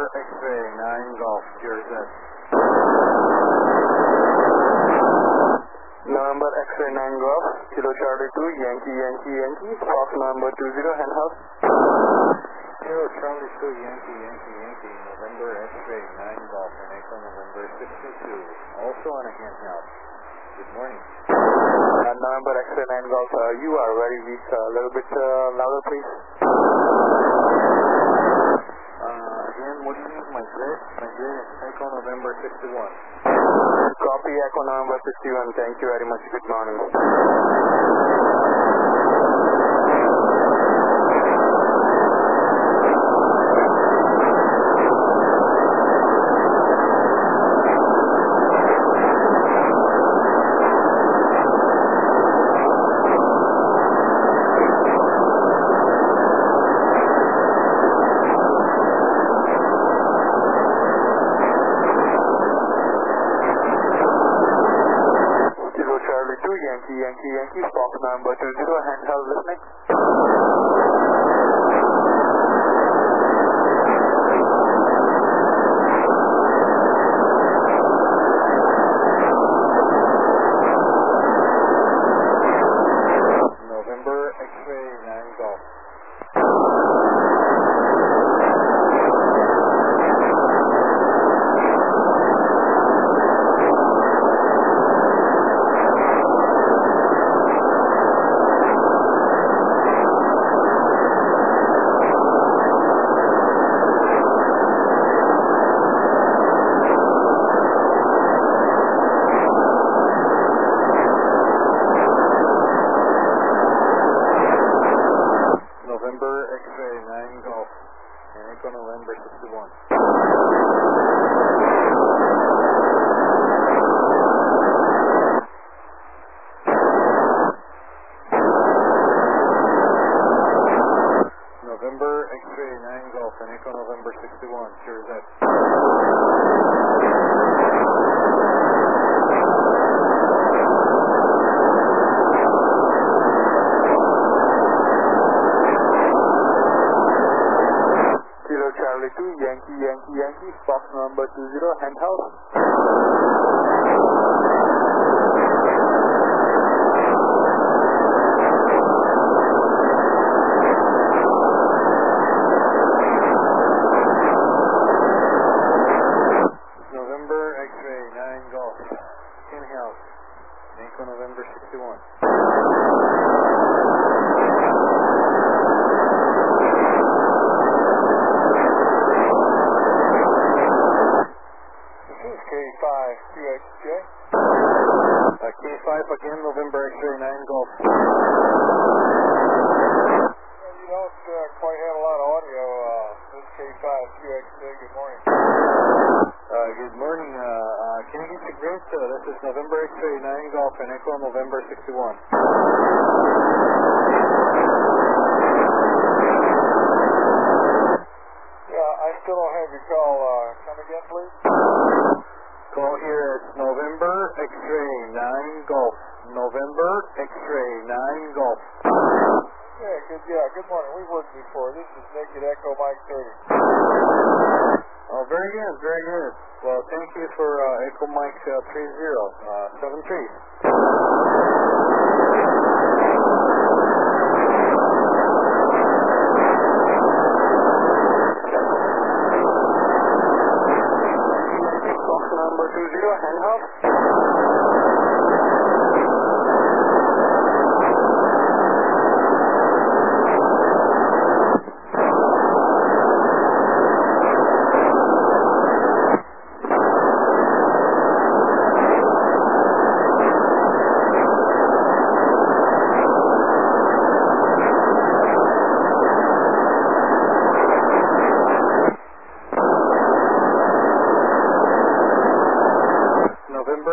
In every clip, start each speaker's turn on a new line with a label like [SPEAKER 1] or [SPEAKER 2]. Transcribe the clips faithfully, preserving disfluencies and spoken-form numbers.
[SPEAKER 1] X-ray nine Golf, Jersey.
[SPEAKER 2] November X-ray nine Golf, Kilo Charlie two, Yankee, Yankee, Yankee, Fox November two zero, handhouse.
[SPEAKER 1] Kilo Charlie two, Yankee, Yankee, Yankee, November X-ray nine Golf, and Echo November sixty-two, also on a handheld. Good morning.
[SPEAKER 2] Uh, November X-ray nine Golf, uh, you are very weak, a uh, little bit uh, louder please.
[SPEAKER 1] Uh, again, what do you need, my grid? My grid is Echo November sixty-one.
[SPEAKER 2] Copy Echo November sixty-one, thank you very much, good morning. Yankee, Yankee, Yankee, Fox number two zero, handheld listening.
[SPEAKER 1] November X-ray nine Golf. November X-ray nine Golf, and Echo November sixty-one. November X-ray nine Golf, and Echo November sixty-one, Jersey.
[SPEAKER 2] Charlie two, Yankee, Yankee, Yankee, Fox number two zero, handhouse.
[SPEAKER 1] November X-ray nine Golf, in-house, Echo November sixty-one.
[SPEAKER 2] K five Q X J.
[SPEAKER 1] Uh, K five again, November X-ray nine Golf.
[SPEAKER 2] You don't uh, quite have a lot of audio. Uh, this K five Q X J, good morning.
[SPEAKER 1] Uh, good morning. Uh, uh, can you get the grid? Uh, this is November X-ray nine Golf and Echo November sixty-one.
[SPEAKER 2] Yeah, I still don't have your call. Uh, come again, please.
[SPEAKER 1] Call here at November X-ray nine Golf. November X-ray nine Golf.
[SPEAKER 2] Yeah, good. Yeah, good morning. We've worked before. This is Naked Echo Mike thirty.
[SPEAKER 1] Oh, very good, very good. Well, thank you for uh, Echo Mike uh, three zero, uh, seven three.
[SPEAKER 2] Number two zero, handhouse.
[SPEAKER 1] November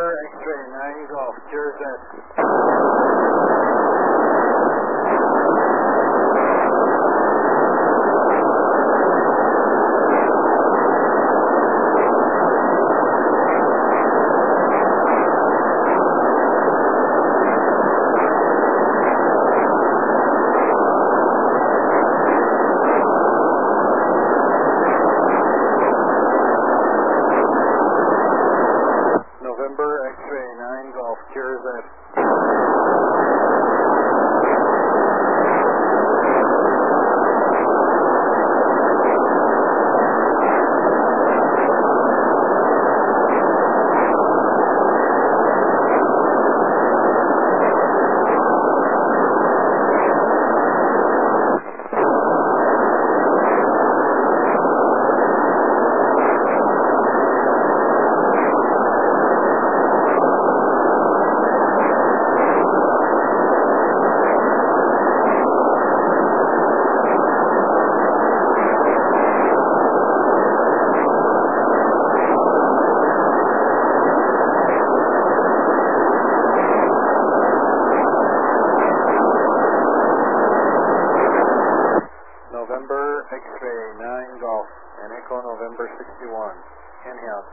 [SPEAKER 1] X-ray nine Golf and Echo November sixty-one. Inhale.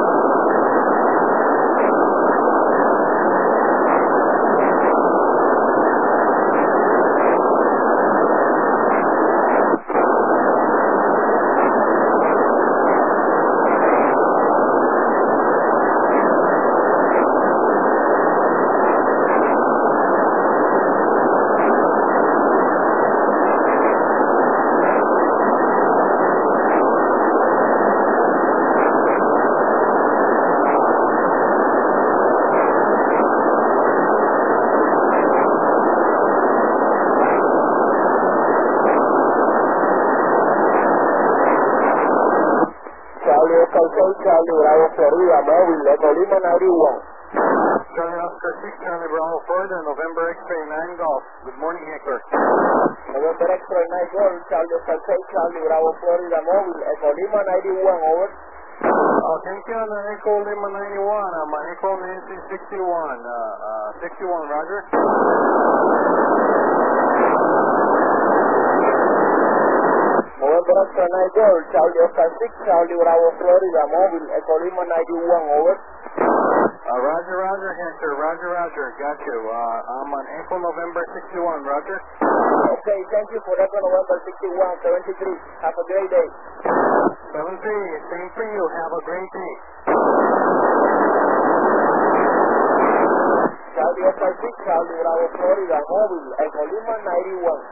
[SPEAKER 2] Charlie Bravo Florida, móvil de Colima ninety-one.
[SPEAKER 1] Charlie Oscar six, Charlie Bravo Florida, November X-ray nine Golf. Good morning, Hector.
[SPEAKER 2] November X-ray nine Golf, Charlie Oscar six, Charlie Bravo Florida, móvil de Colima ninety-one, over.
[SPEAKER 1] Oh, thank you on the Echo Lima ninety-one. I'm on Echo Nancy sixty-one. Uh, uh, sixty-one, Roger.
[SPEAKER 2] November X-ray nine Golf, Charlie Oscar six, Charlie Bravo Florida, móvil de Colima ninety-one, over.
[SPEAKER 1] Uh, Roger, Roger, Hector. Roger, Roger. Got you. Uh, I'm on Echo November sixty-one, Roger.
[SPEAKER 2] Okay, thank you for Echo November sixty-one, seventy-three. Have a great day.
[SPEAKER 1] seven three, same for you. Have a great day.
[SPEAKER 2] Charlie Oscar six, Charlie Bravo Florida, móvil de Colima ninety-one.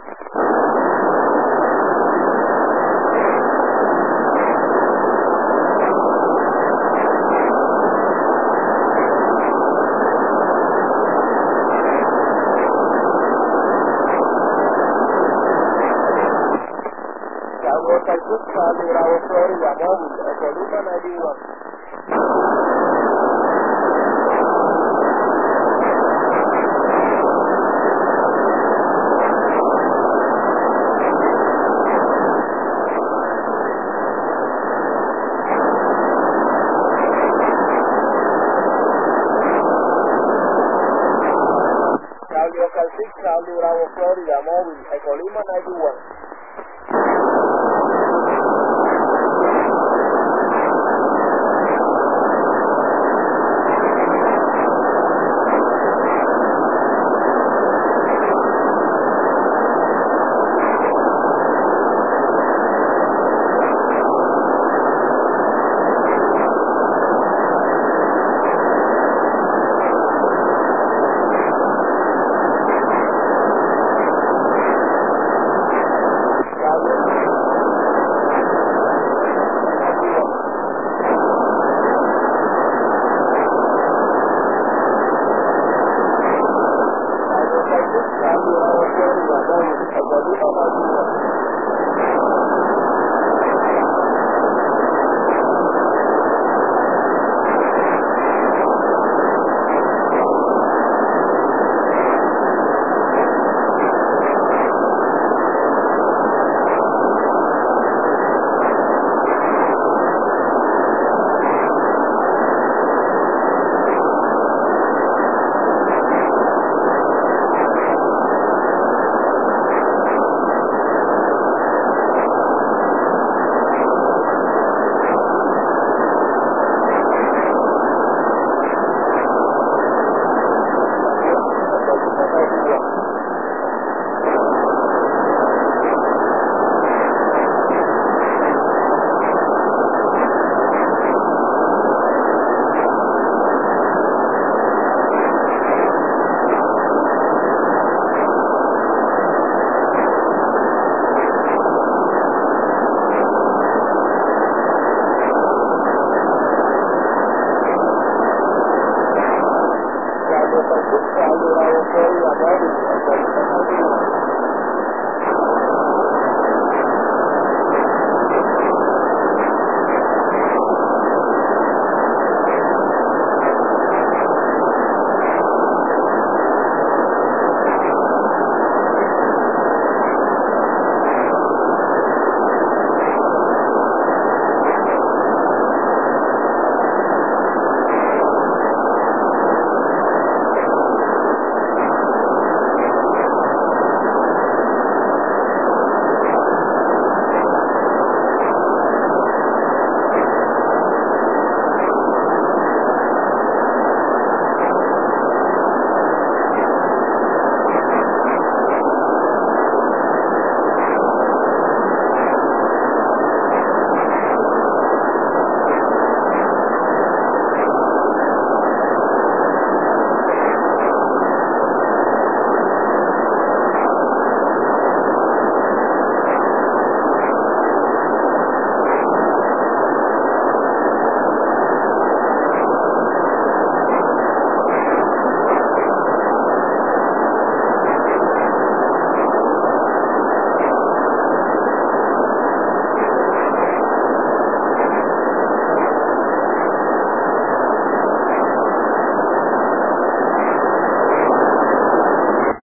[SPEAKER 2] Charlie Bravo Florida, móvil de Colima ninety-one. Charlie Oscar six, Charlie Bravo Florida, móvil de Colima ninety-one.